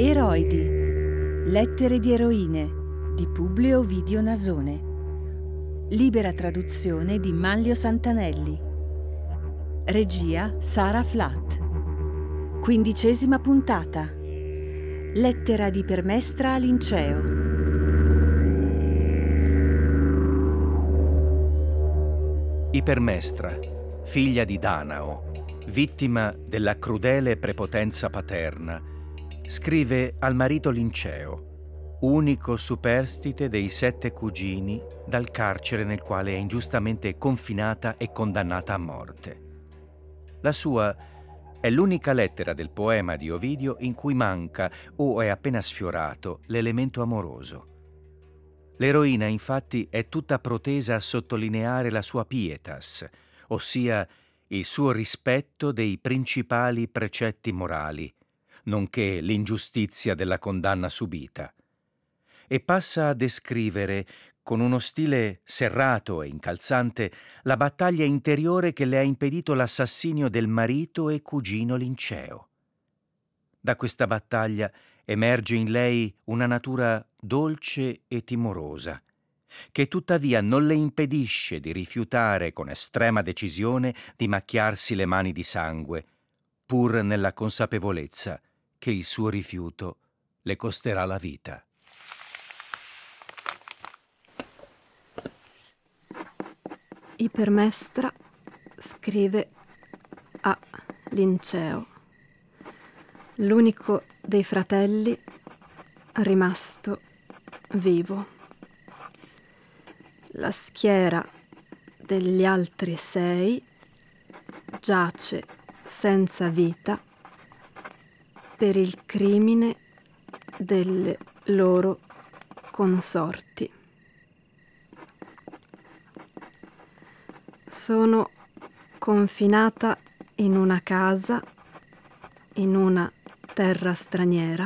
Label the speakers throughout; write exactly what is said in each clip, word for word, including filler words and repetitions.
Speaker 1: Eroidi. Lettere di eroine di Publio Ovidio Nasone. Libera traduzione di Manlio Santanelli. Regia Sara Flatt. Quindicesima puntata. Lettera di Permestra a Linceo.
Speaker 2: Ipermestra, figlia di Danao, vittima della crudele prepotenza paterna, scrive al marito Linceo, unico superstite dei sette cugini dal carcere nel quale è ingiustamente confinata e condannata a morte. La sua è l'unica lettera del poema di Ovidio in cui manca o è appena sfiorato l'elemento amoroso. L'eroina, infatti, è tutta protesa a sottolineare la sua pietas, ossia il suo rispetto dei principali precetti morali, nonché l'ingiustizia della condanna subita, e passa a descrivere, con uno stile serrato e incalzante, la battaglia interiore che le ha impedito l'assassinio del marito e cugino Linceo. Da questa battaglia emerge in lei una natura dolce e timorosa, che tuttavia non le impedisce di rifiutare con estrema decisione di macchiarsi le mani di sangue, pur nella consapevolezza che il suo rifiuto le costerà la vita.
Speaker 3: Ipermestra scrive a Linceo, l'unico dei fratelli rimasto vivo. La schiera degli altri sei giace senza vita per il crimine delle loro consorti. Sono confinata in una casa, in una terra straniera,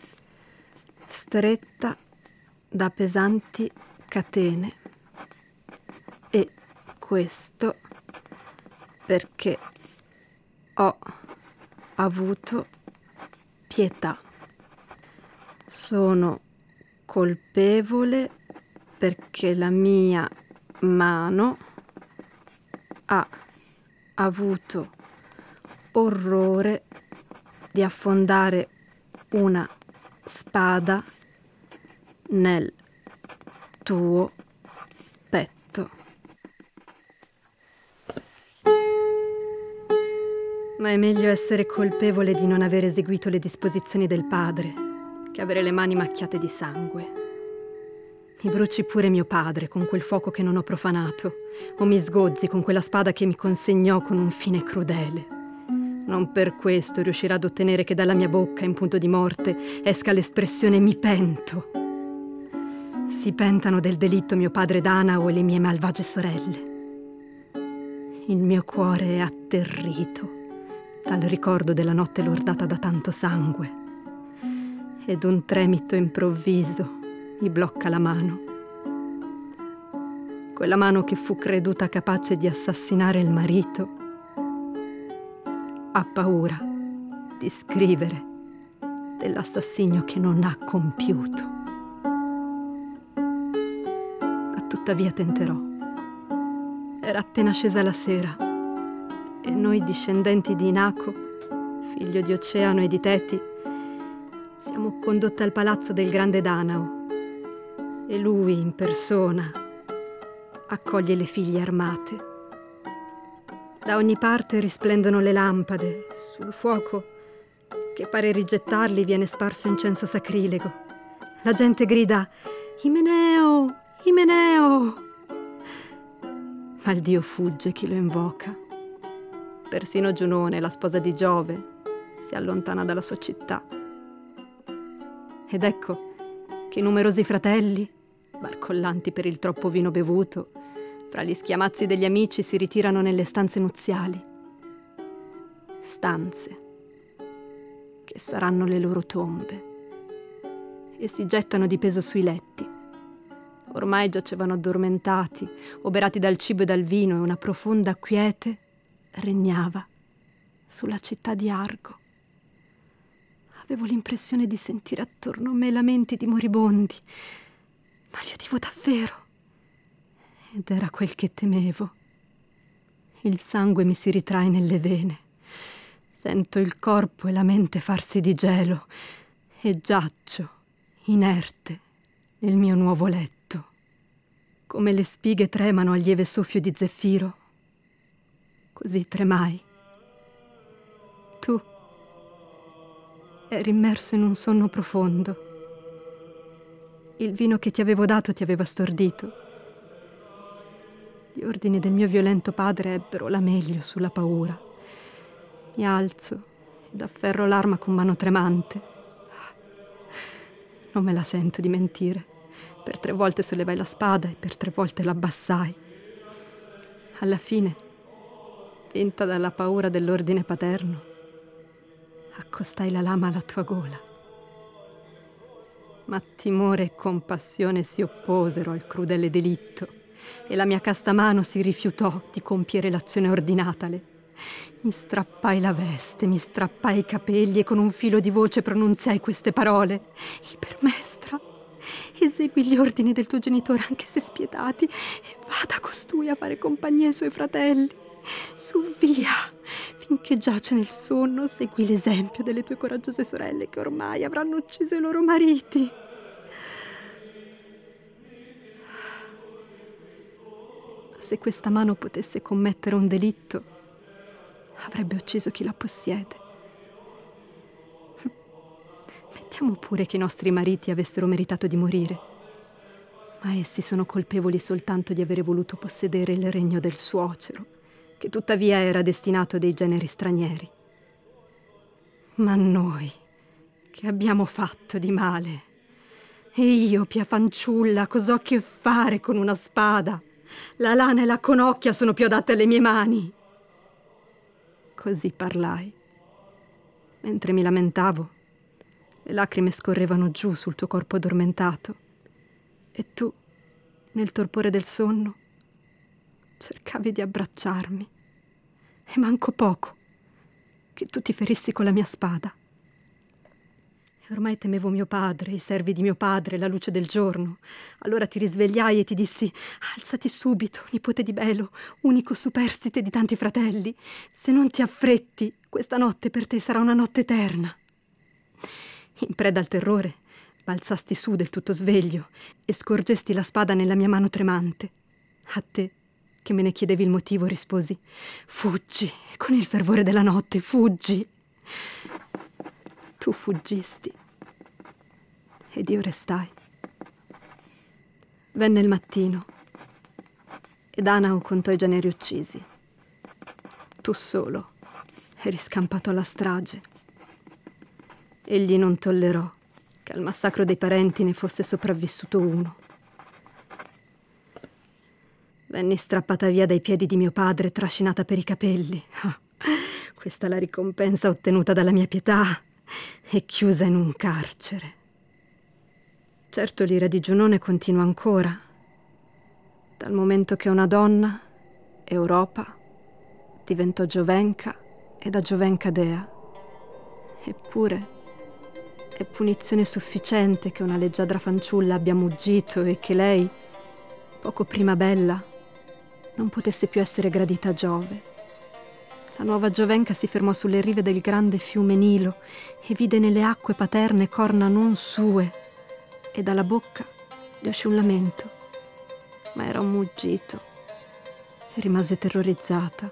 Speaker 3: stretta da pesanti catene, e questo perché ho avuto pietà. Sono colpevole perché la mia mano ha avuto orrore di affondare una spada nel tuo petto. Ma è meglio essere colpevole di non aver eseguito le disposizioni del padre che avere le mani macchiate di sangue. Mi bruci pure mio padre con quel fuoco che non ho profanato, o mi sgozzi con quella spada che mi consegnò con un fine crudele. Non per questo riuscirà ad ottenere che dalla mia bocca, in punto di morte, esca l'espressione mi pento. Si pentano del delitto mio padre Danao e le mie malvagie sorelle. Il mio cuore è atterrito dal ricordo della notte lordata da tanto sangue, ed un tremito improvviso mi blocca la mano. Quella mano che fu creduta capace di assassinare il marito ha paura di scrivere dell'assassinio che non ha compiuto. Ma tuttavia tenterò. Era appena scesa la sera e noi discendenti di Inaco, figlio di Oceano e di Teti, siamo condotte al palazzo del grande Danao, e lui in persona accoglie le figlie armate. Da ogni parte risplendono le lampade, sul fuoco che pare rigettarli viene sparso incenso sacrilego. La gente grida Imeneo, Imeneo! Ma il dio fugge chi lo invoca. Persino Giunone, la sposa di Giove, si allontana dalla sua città. Ed ecco che i numerosi fratelli, barcollanti per il troppo vino bevuto, fra gli schiamazzi degli amici si ritirano nelle stanze nuziali. Stanze che saranno le loro tombe, e si gettano di peso sui letti. Ormai giacevano addormentati, oberati dal cibo e dal vino, e una profonda quiete regnava sulla città di Argo. Avevo l'impressione di sentire attorno a me lamenti di moribondi, ma li udivo davvero. Ed era quel che temevo. Il sangue mi si ritrae nelle vene. Sento il corpo e la mente farsi di gelo e giaccio, inerte, nel mio nuovo letto. Come le spighe tremano al lieve soffio di zeffiro, così tremai. Tu eri immerso in un sonno profondo. Il vino che ti avevo dato ti aveva stordito. Gli ordini del mio violento padre ebbero la meglio sulla paura. Mi alzo ed afferro l'arma con mano tremante. Non me la sento di mentire. Per tre volte sollevai la spada e per tre volte l'abbassai. Alla fine, vinta dalla paura dell'ordine paterno, accostai la lama alla tua gola. Ma timore e compassione si opposero al crudele delitto e la mia casta mano si rifiutò di compiere l'azione ordinatale. Mi strappai la veste, mi strappai i capelli e con un filo di voce pronunziai queste parole: Ipermestra, esegui gli ordini del tuo genitore anche se spietati e vada costui a fare compagnia ai suoi fratelli. Su via, finché giace nel sonno, segui l'esempio delle tue coraggiose sorelle che ormai avranno ucciso i loro mariti. Ma se questa mano potesse commettere un delitto, avrebbe ucciso chi la possiede. Mettiamo pure che i nostri mariti avessero meritato di morire, ma essi sono colpevoli soltanto di avere voluto possedere il regno del suocero, che tuttavia era destinato a dei generi stranieri. Ma noi, che abbiamo fatto di male? E io, pia fanciulla, cos'ho a che fare con una spada? La lana e la conocchia sono più adatte alle mie mani. Così parlai. Mentre mi lamentavo, le lacrime scorrevano giù sul tuo corpo addormentato e tu, nel torpore del sonno, cercavi di abbracciarmi, e manco poco che tu ti ferissi con la mia spada. E ormai temevo mio padre, i servi di mio padre, la luce del giorno. Allora ti risvegliai e ti dissi: alzati subito, nipote di Belo, unico superstite di tanti fratelli. Se non ti affretti, questa notte per te sarà una notte eterna. In preda al terrore, balzasti su del tutto sveglio e scorgesti la spada nella mia mano tremante. A te, che me ne chiedevi il motivo, risposi: fuggi, con il fervore della notte, fuggi. Tu fuggisti ed io restai. Venne il mattino ed Anao contò i generi uccisi. Tu solo eri scampato alla strage. Egli non tollerò che al massacro dei parenti ne fosse sopravvissuto uno. Venni strappata via dai piedi di mio padre, trascinata per i capelli. Oh, questa è la ricompensa ottenuta dalla mia pietà, e chiusa in un carcere. Certo, l'ira di Giunone continua ancora, dal momento che una donna, Europa, diventò Giovenca e da Giovenca dea. Eppure è punizione sufficiente che una leggiadra fanciulla abbia muggito e che lei, poco prima bella, non potesse più essere gradita a Giove. La nuova Giovenca si fermò sulle rive del grande fiume Nilo e vide nelle acque paterne corna non sue, e dalla bocca le uscì un lamento, ma era un muggito, e rimase terrorizzata.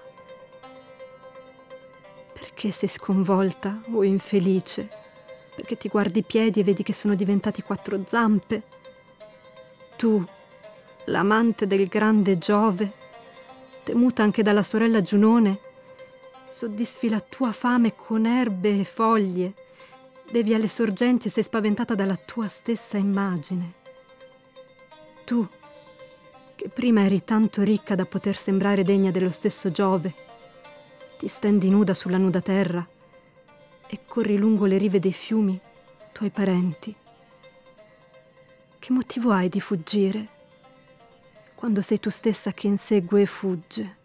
Speaker 3: Perché sei sconvolta, o infelice? Perché ti guardi i piedi e vedi che sono diventati quattro zampe? Tu, l'amante del grande Giove, temuta anche dalla sorella Giunone, soddisfi la tua fame con erbe e foglie, bevi alle sorgenti e sei spaventata dalla tua stessa immagine. Tu, che prima eri tanto ricca da poter sembrare degna dello stesso Giove, ti stendi nuda sulla nuda terra e corri lungo le rive dei fiumi, tuoi parenti. Che motivo hai di fuggire, quando sei tu stessa che insegue e fugge?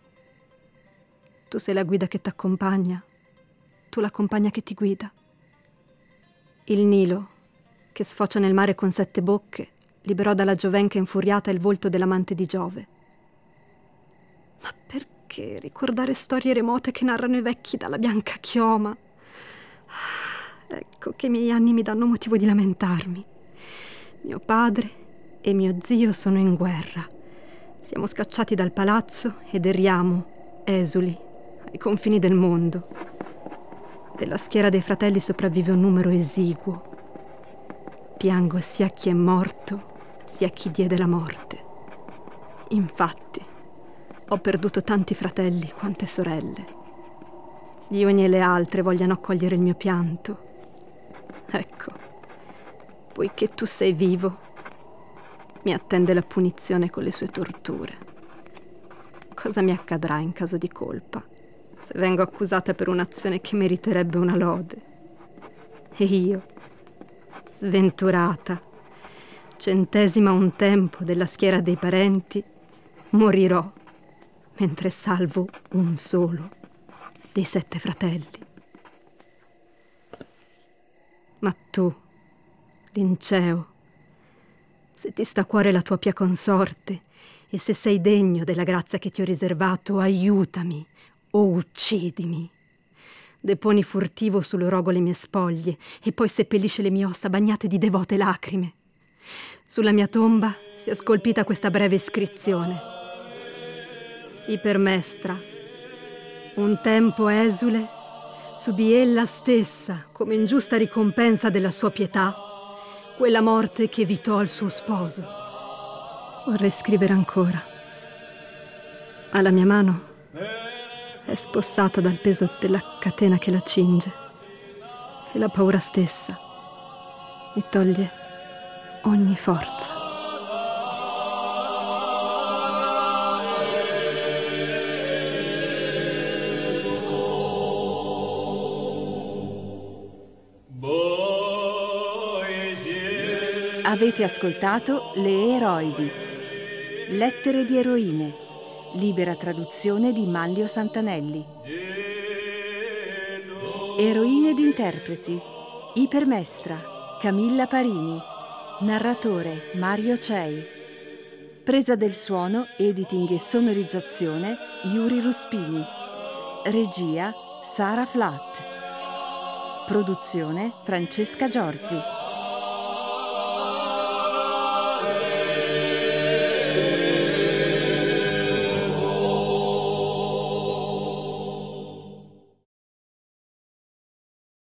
Speaker 3: Tu sei la guida che t'accompagna, tu la compagna che ti guida. Il Nilo, che sfocia nel mare con sette bocche, liberò dalla giovenca infuriata il volto dell'amante di Giove. Ma perché ricordare storie remote che narrano i vecchi dalla bianca chioma? Ecco che i miei anni mi danno motivo di lamentarmi. Mio padre e mio zio sono in guerra. Siamo scacciati dal palazzo ed erriamo, esuli, ai confini del mondo. Della schiera dei fratelli sopravvive un numero esiguo. Piango sia chi è morto, sia chi diede la morte. Infatti, ho perduto tanti fratelli quante sorelle. Gli uni e le altre vogliano accogliere il mio pianto. Ecco, poiché tu sei vivo, mi attende la punizione con le sue torture. Cosa mi accadrà in caso di colpa, se vengo accusata per un'azione che meriterebbe una lode? E io, sventurata, centesima un tempo della schiera dei parenti, morirò mentre salvo un solo dei sette fratelli. Ma tu, Linceo, se ti sta a cuore la tua pia consorte e se sei degno della grazia che ti ho riservato, aiutami o uccidimi. Deponi furtivo sul rogo le mie spoglie e poi seppellisce le mie ossa bagnate di devote lacrime. Sulla mia tomba sia scolpita questa breve iscrizione. Ipermestra, un tempo esule, subì ella stessa, come ingiusta ricompensa della sua pietà, quella morte che evitò al suo sposo. Vorrei scrivere ancora. Ma la mia mano è spossata dal peso della catena che la cinge e la paura stessa mi toglie ogni forza.
Speaker 1: Avete ascoltato Le Eroidi, lettere di eroine, libera traduzione di Manlio Santanelli. Eroine ed interpreti: Ipermestra, Camilla Parini. Narratore, Mario Cei. Presa del suono, editing e sonorizzazione, Yuri Ruspini. Regia, Sara Flatt. Produzione, Francesca Giorzi.